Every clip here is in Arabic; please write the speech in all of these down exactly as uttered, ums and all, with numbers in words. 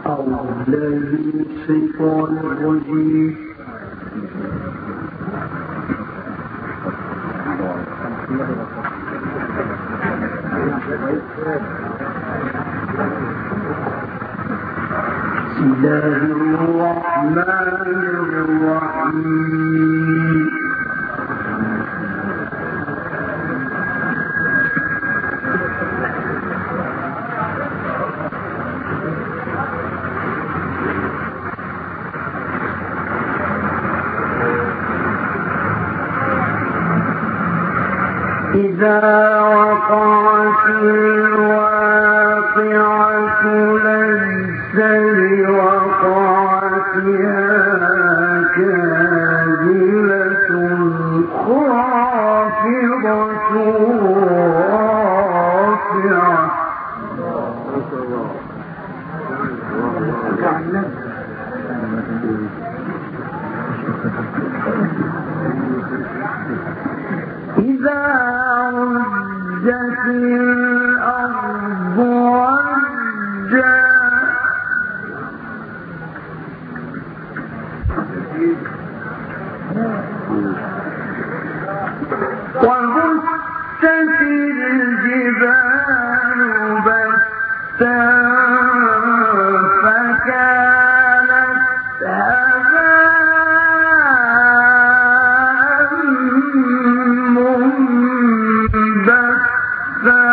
إذا وقعت الواقعة ليس لوقعتها كاذبة خافضة رافعة إذا رجت الأرض رجا وبست الجبال بسا فكانت هباء منبثا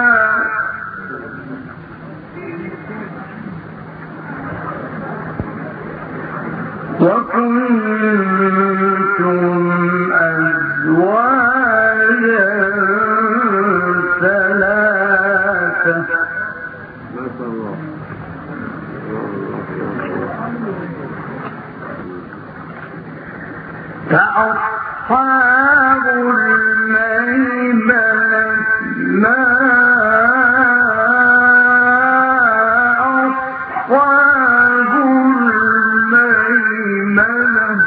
وكنتم أزواجا ثلاثة فأصحاب الميمنة ما أصحاب الميمنة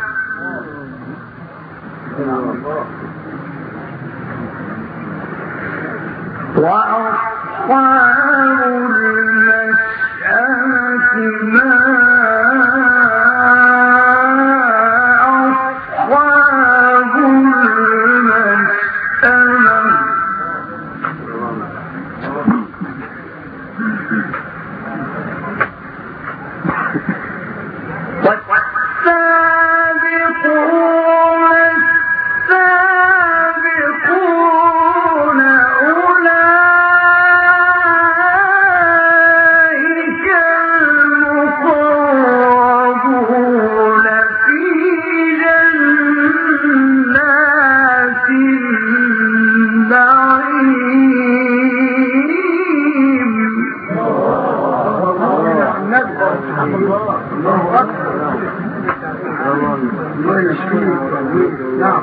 وأصحاب المشأمة ما أصحاب المشأمة والسابقون السابقون أولئك المقربون في جنات النعيم. الله يشفيك. نعم.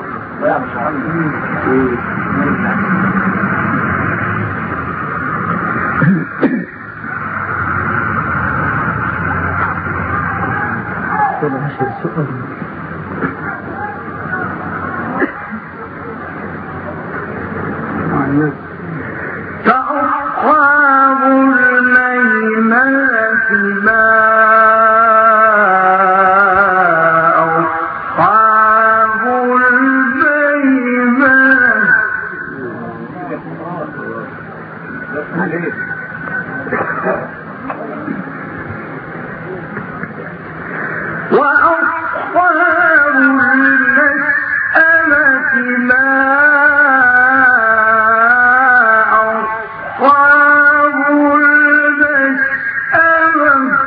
فأصحاب الميمنة ما وأصحاب المشأمة ما أصحاب المشأمة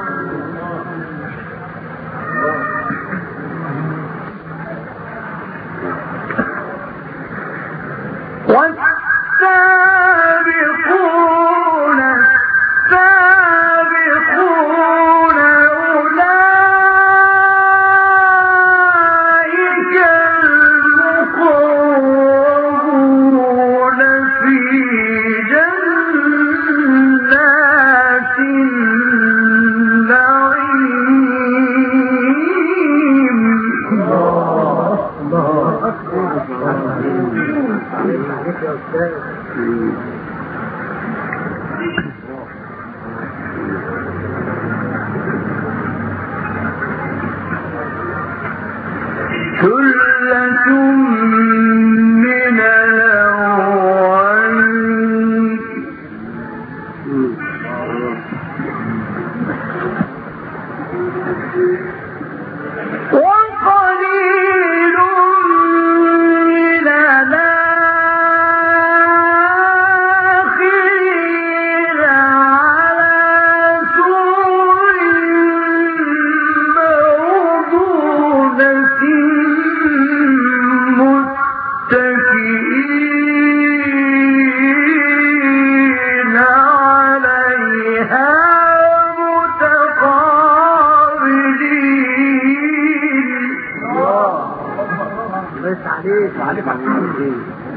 والسابقون السابقون أولئك المقربون وقليل من الآخرين على سرر موضونة متكئين عليها عليك وعليك على الحمد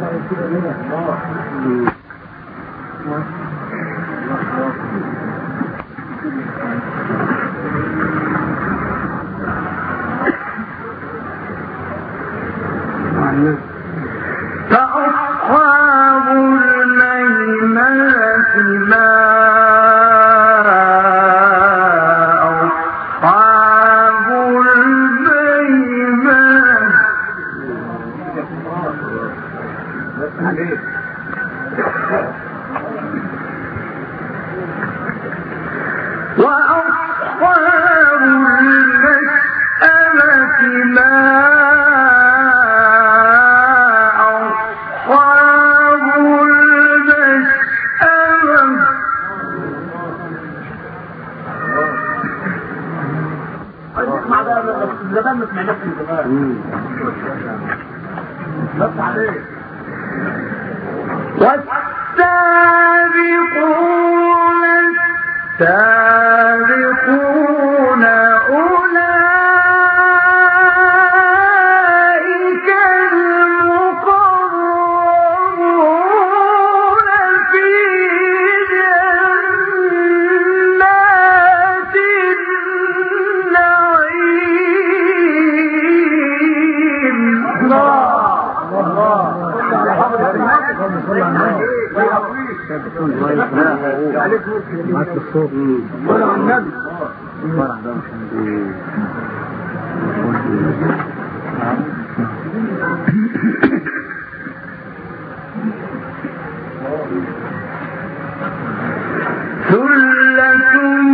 فأصحاب الميمنة ما أصحاب الميمنة وأصحاب المشأمة ما أصحاب المشأمة اسمع ده زمان ما سمعناش من زمان بس عليك والسابقون السابقون أولئك المقربون في جنات النعيم. معك الصوت ولا عن النبي ثلة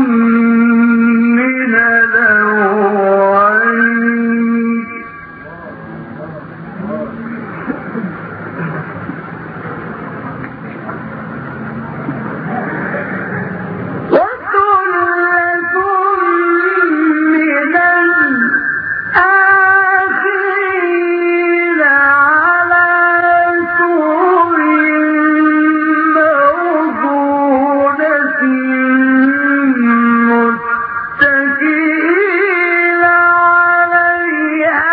من الأولين وثلة من الآخرين على سرر موضونة متكئين عليها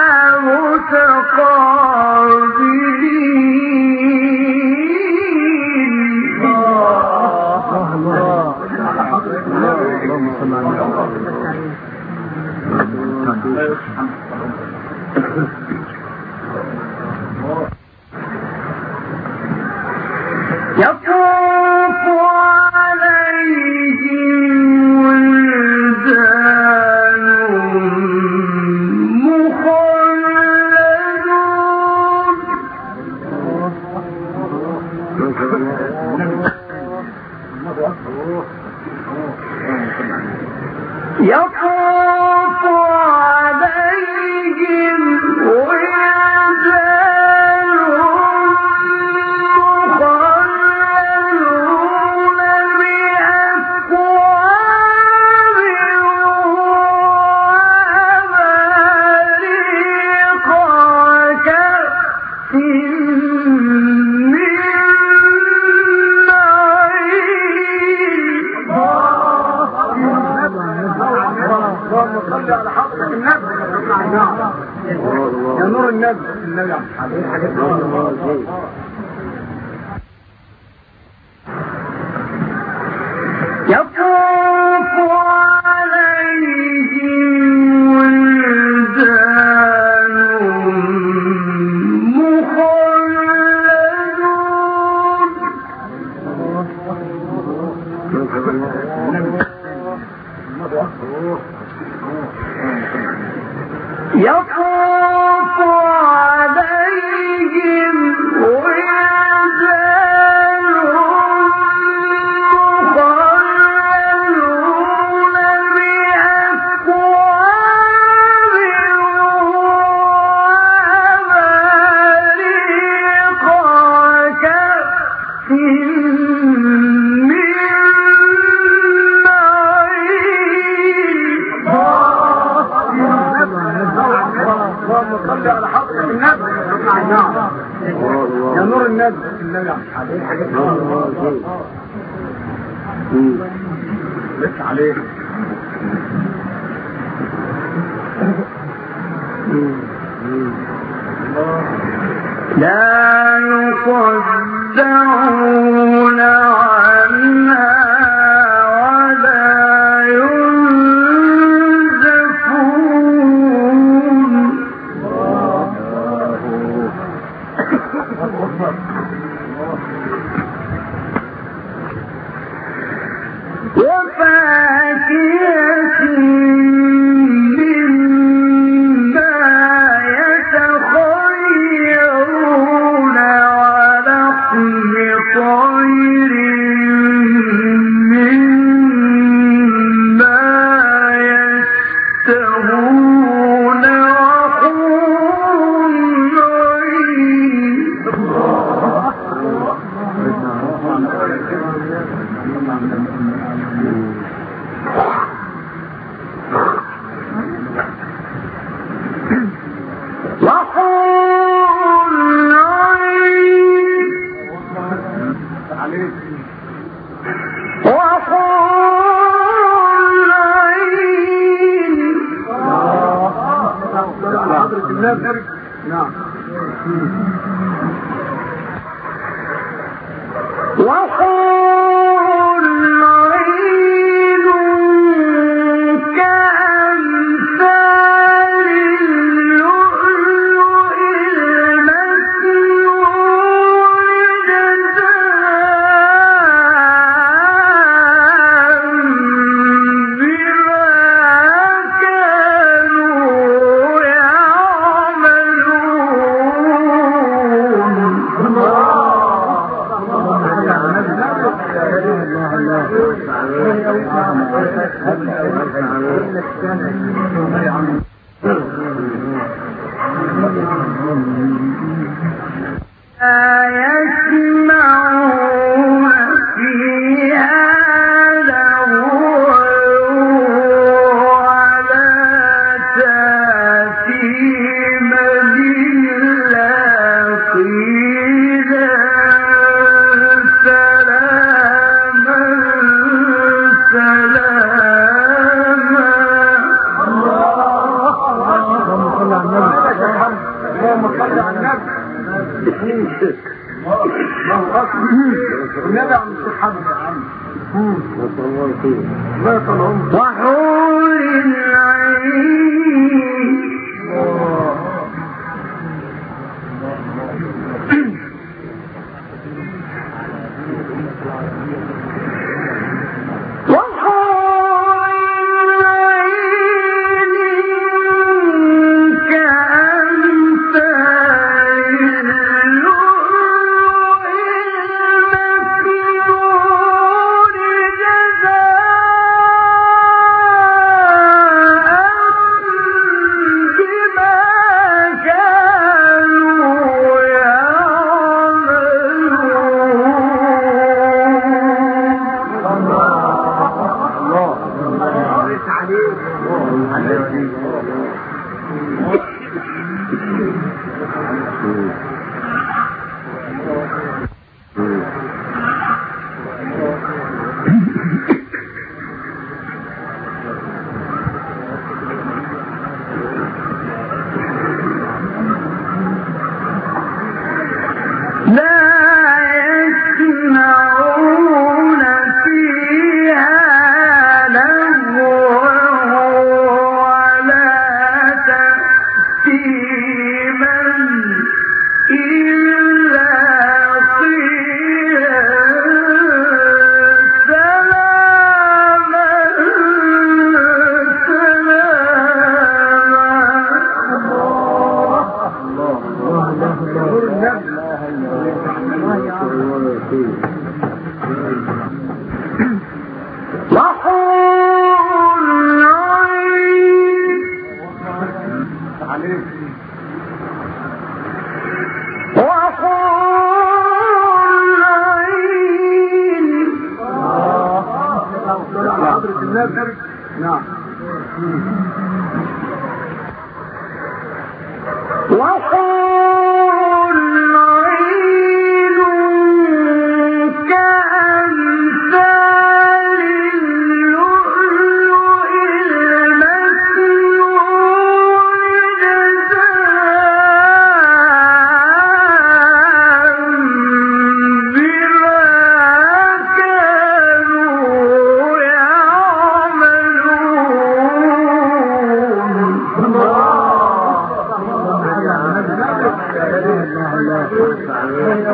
متقابلين. اللهم صل على يطوف عليهم ولدان مخلدون يطوف عليهم ولدان مخلدون بأكواب وأباريق وكأس من اللهم صل على حضرة النبي يا نور النبي النبي يطوف عليهم ولدان مخلدون يطوف عليهم ولدان مخلدون بأكواب نعم يا نور النبي النبي عليه لسه عليه لا يصدعون عنها ولا ينزفون وفاكهة وحور العين نعم وحور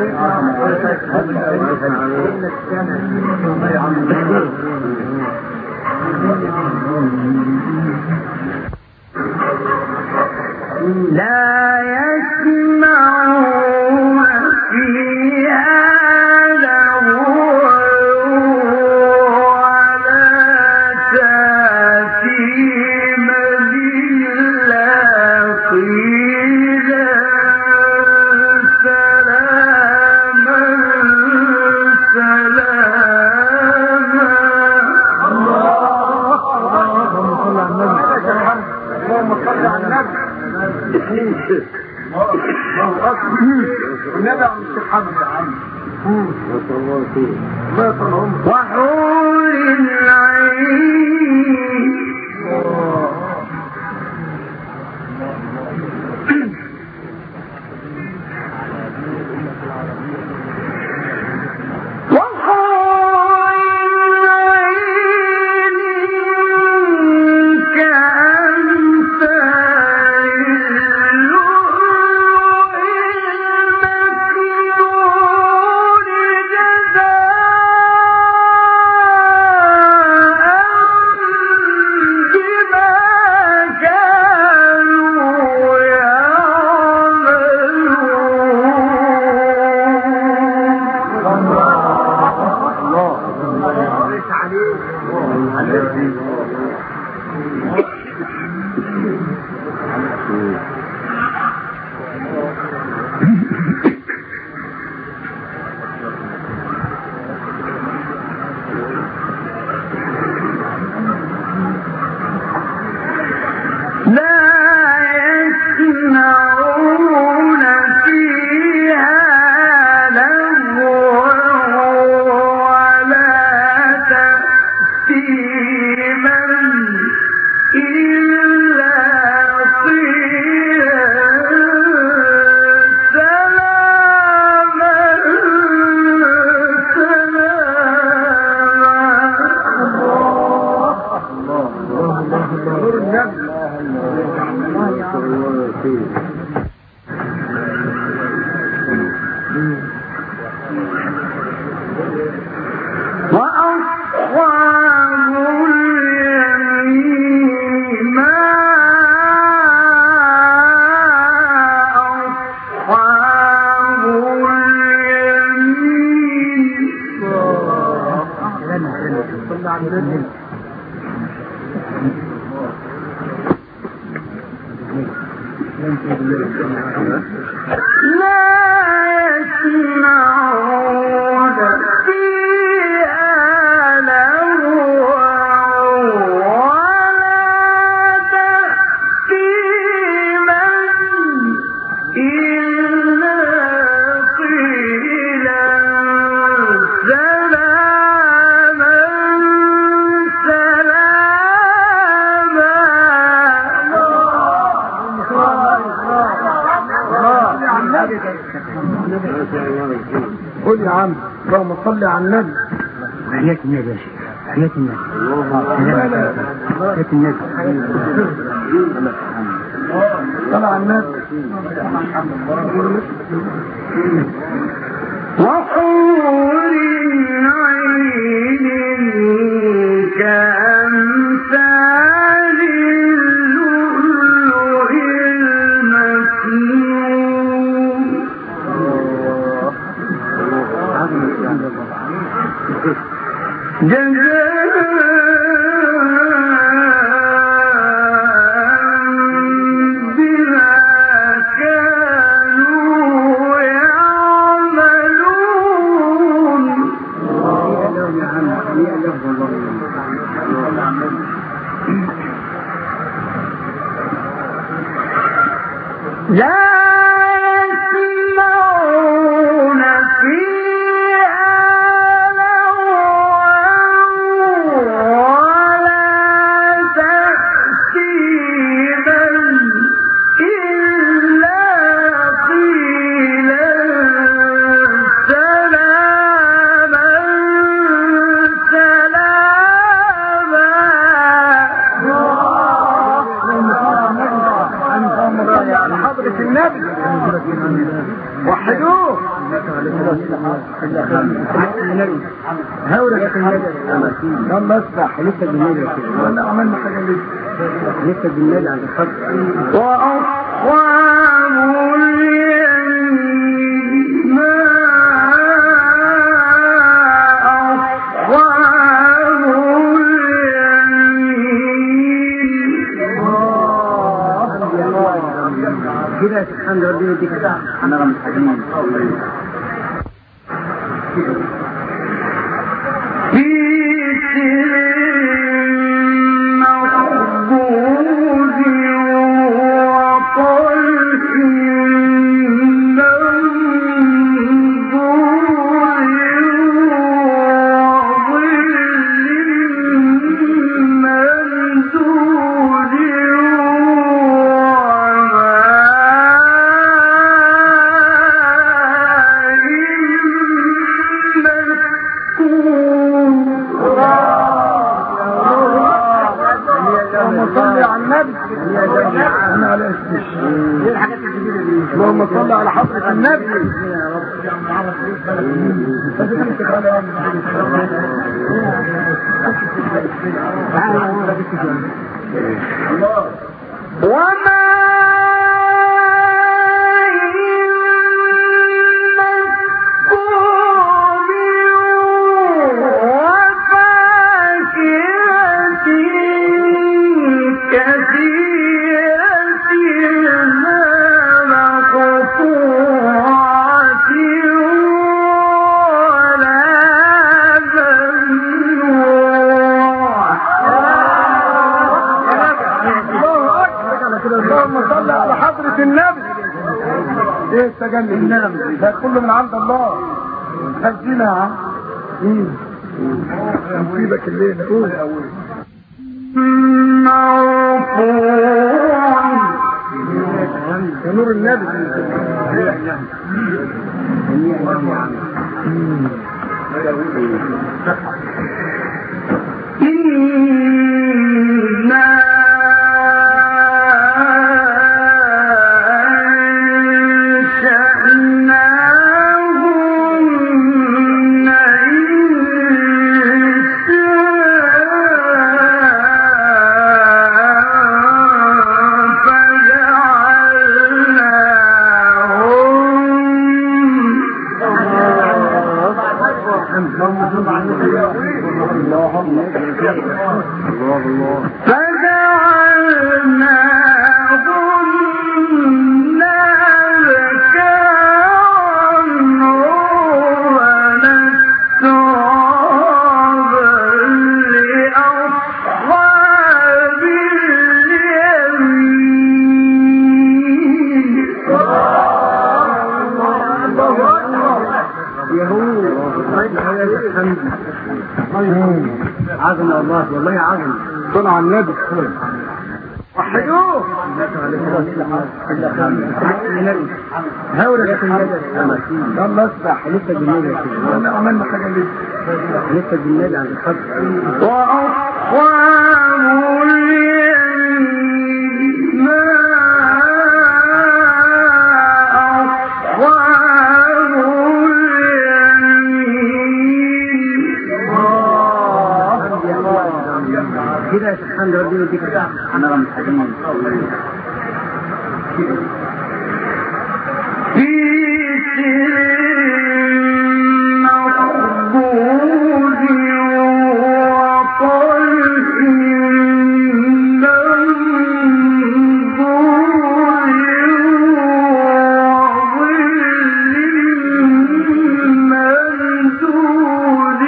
لا يسمعون فيها لغوا ولا تأثيما إلا قيلا سلاما سلاما. اللهم صل على النبي. والنبي عم تتحمل يا عم. وحور العين قول يا عم اللهم صل على النبي. حياة النبي يا شيخ، حياة النبي، حياة النبي. صل على النبي. وحور عين كأمثال اللؤلؤ المكنون. جزاء بما كانوا يعملون. هورك النبي يلا اصبح لسه بالنبي ولا عملنا حاجه لسه لسه بالنبي عند الخط. وأصحاب اليمين ما أصحاب اليمين كده سبحان ربي يديك انا رمز حديد في سر مخبوز وطلح منضود وظل ممدود صلي على النبي انا على اسمش اللهم صل على حضرة النبي وما اللهم صل على حضرة النبي. ايه التجلي النبي ده كله من عند الله. خزينا يا عم مين نصيبك الليله قول اول مرفوع يا نور النبي إنا أنشأناهن إنشاء فجعلناهن ذكرا ونسرابا لأصحاب اليمين. عظم الله والله عظم. صل على النبي وحدوه هورك النبي يلا اصبح لسه بالنبي ولا عملنا حاجه لسه لسه بالنبي عند الخط. وأصحاب اليمين ما أصحاب اليمين. كده سبحان ربي يديك انا رمز حديد في سر مخبوز وطلح منضود وظل ممدود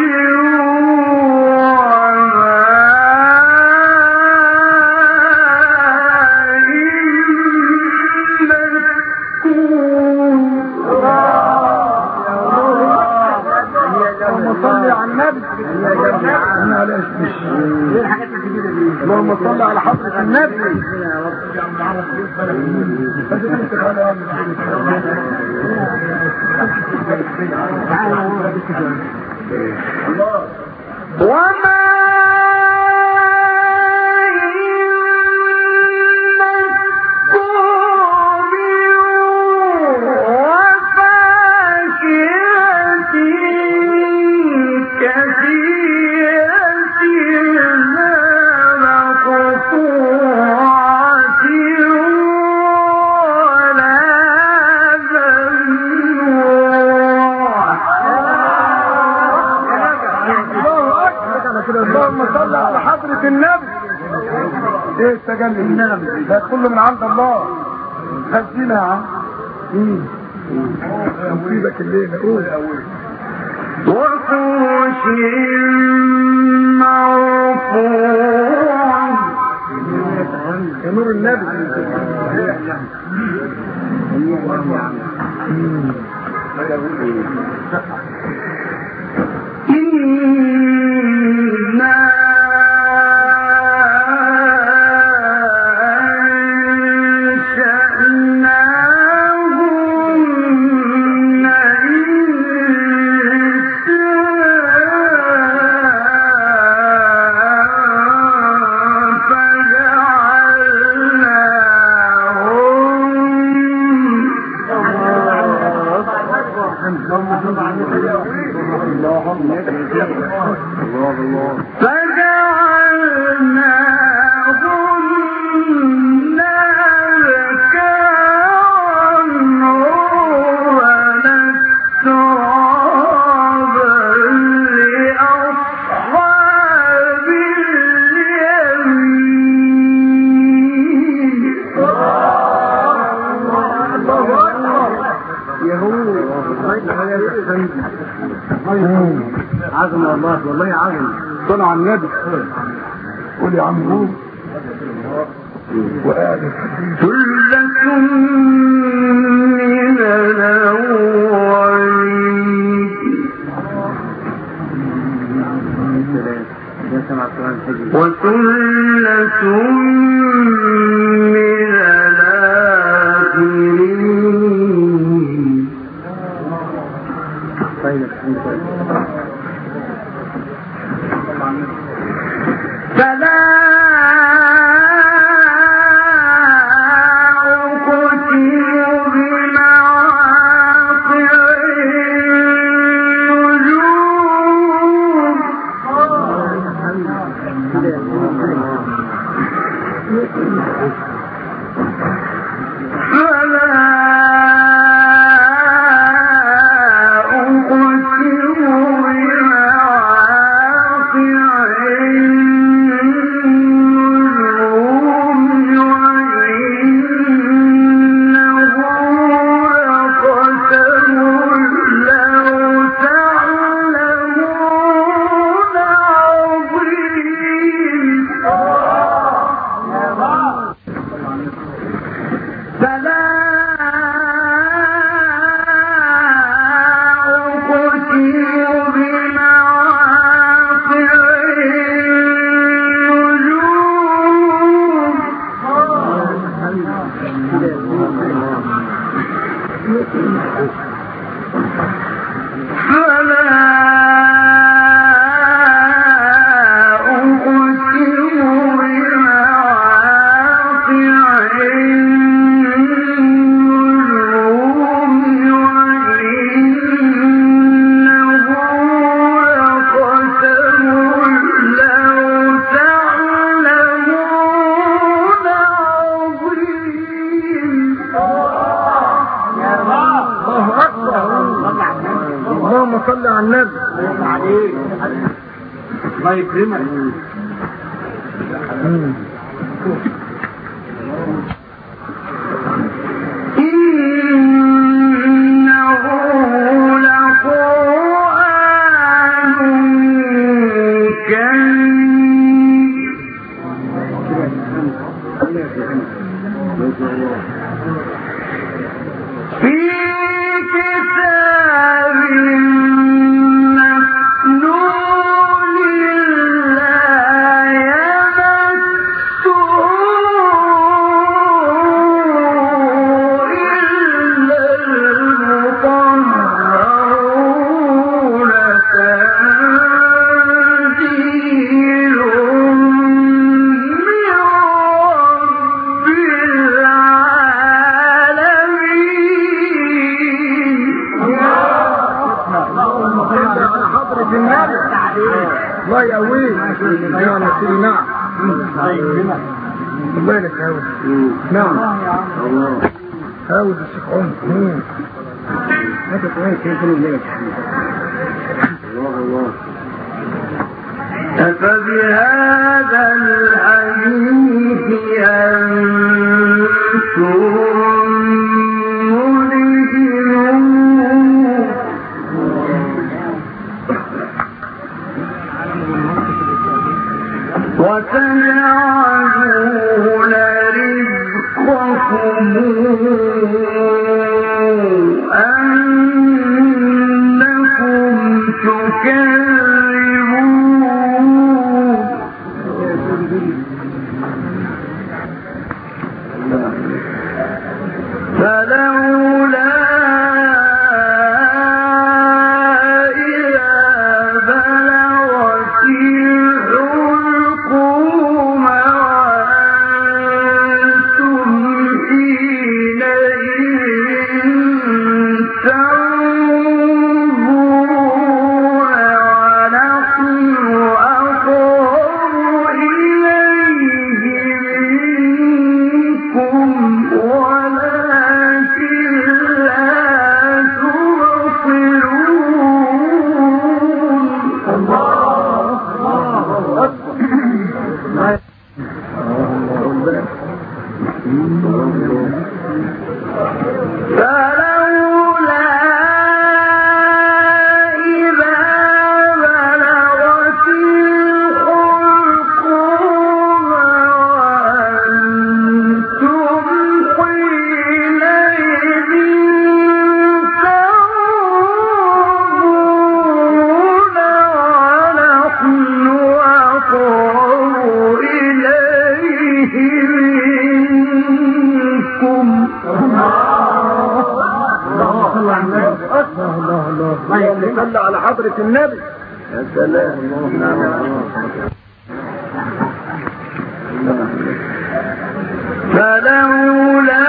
صلي على النبي انا على اسمش اللهم صل على حضرة النبي وما وفاكهة ايه التجلي ده كله من عند الله. خزينة يا عم. مين نصيبك الليلة قول. وفرش مرفوع يا نور النبي. إنا فجعلناهن أبكارا وأترابا لأصحاب اليمين. عظم والله والله عظم. صلوا على النبي. قول يا عم قول. وآل ثلة من الأولين. وثلة من الآخرين. فلا أقسم بمواقع النجوم. فلا صل على النبي. الله يكرمك. إنه لقرآن كريم في كتاب مكنون لا يمسه إلا المطهرون تنزيل من رب العالمين. الله يقويك يا نسير. نعم الله لك هاود. نعم هاود الشيخ عمر. هذا كويس كيف نقول أفبهذا الحديث صلى على حضرة النبي. يا سلام. فلولا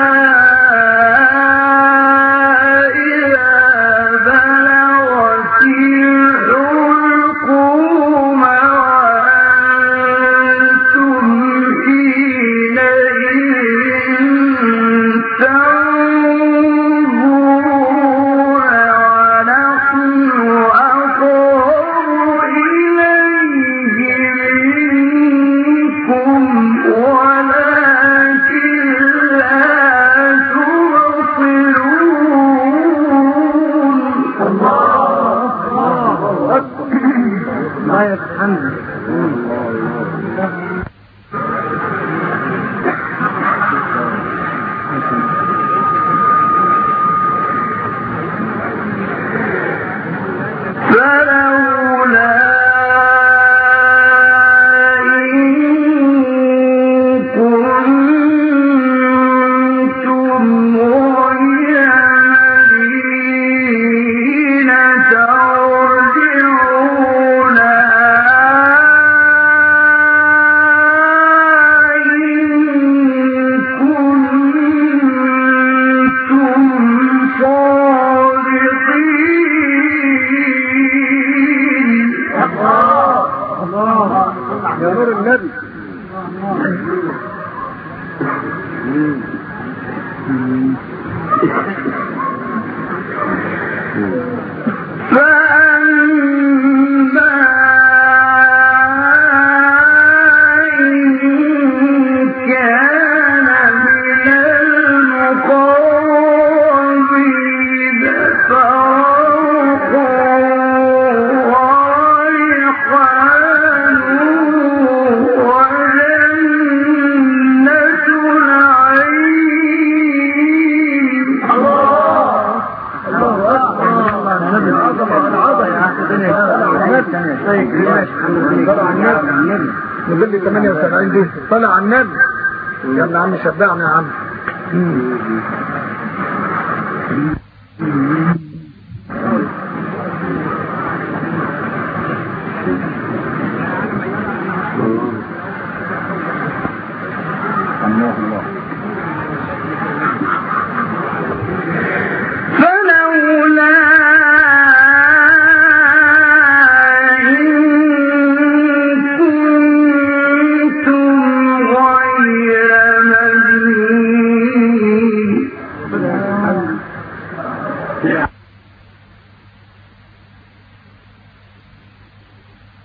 نزل ثمانية وسبعين دي طلع على النبي. يلا يا عم شبعنا يا عم.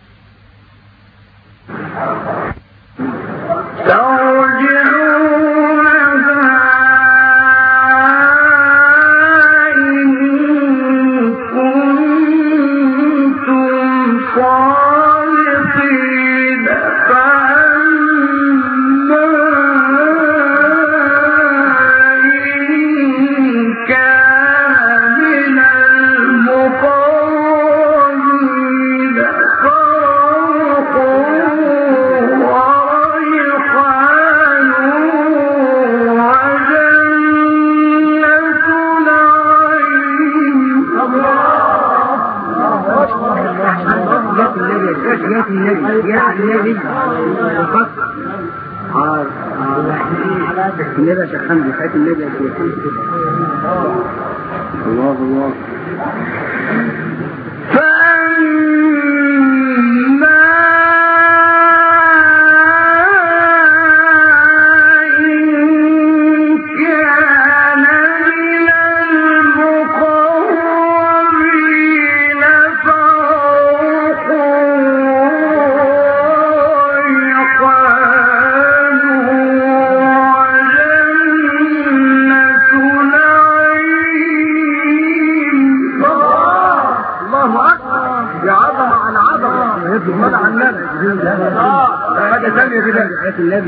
ترجعون اه النبي يا شيخ حمدي حيث النبي يا شيخ الله الله حاجة ثانية كده حياة النبي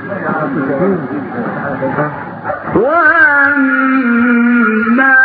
وأما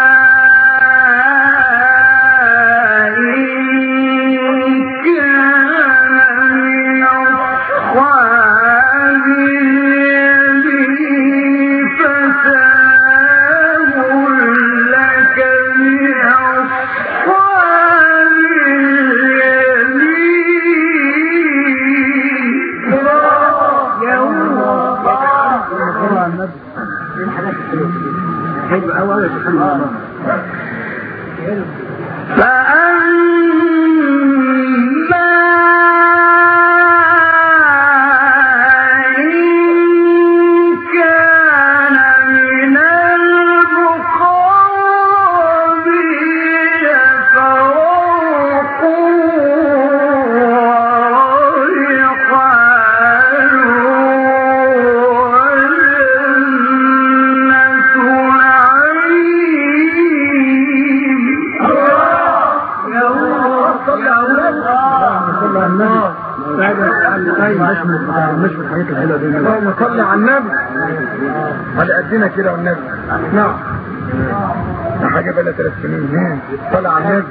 مش في الحاجات الحلوه دي اللهم صل على النبي على قدنا كده والنبي نعم ده حاجه بقى ثلاث سنين صل على النبي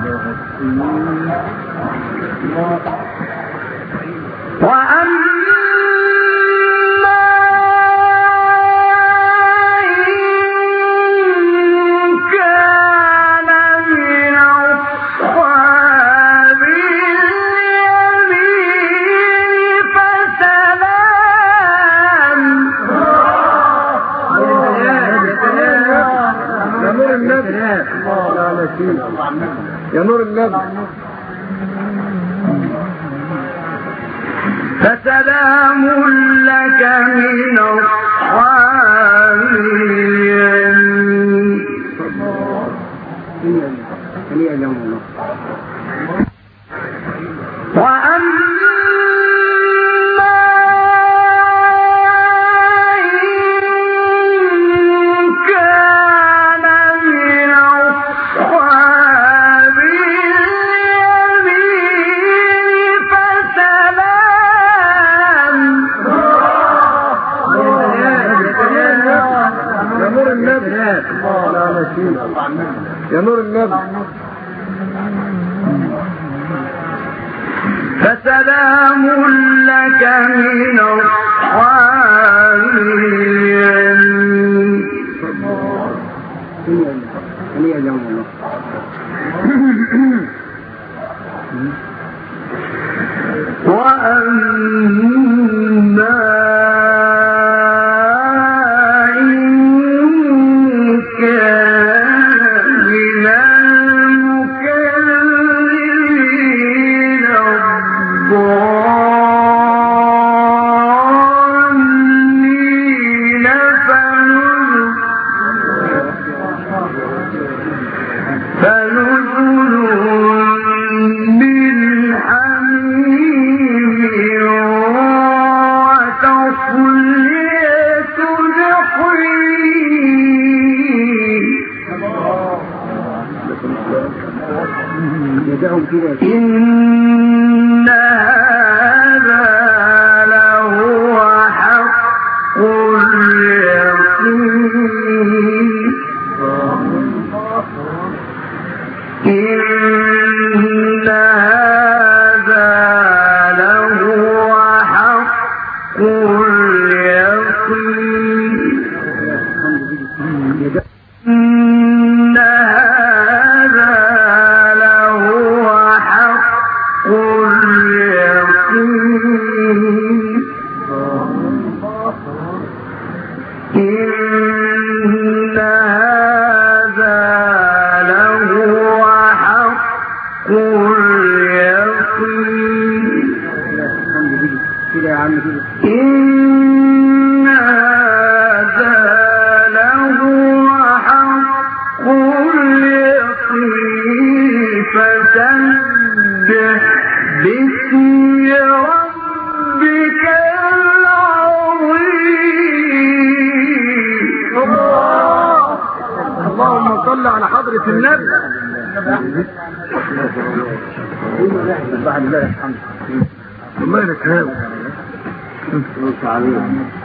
وأما يا نور النبي فسلام لك من أصحاب اليمين وأما يا نور النبي فسلام لك من أصحاب اليمين وأما إن هذا لهو حق اليقين إن هذا لهو حق اليقين إن هذا لهو حق اليقين إن هذا لهو حق اليقين إن هذا لهو حق اليقين فسبح باسم ربك العظيم. اللهم صل على حضرة النبي. الله يرحمه. الله يرحمه.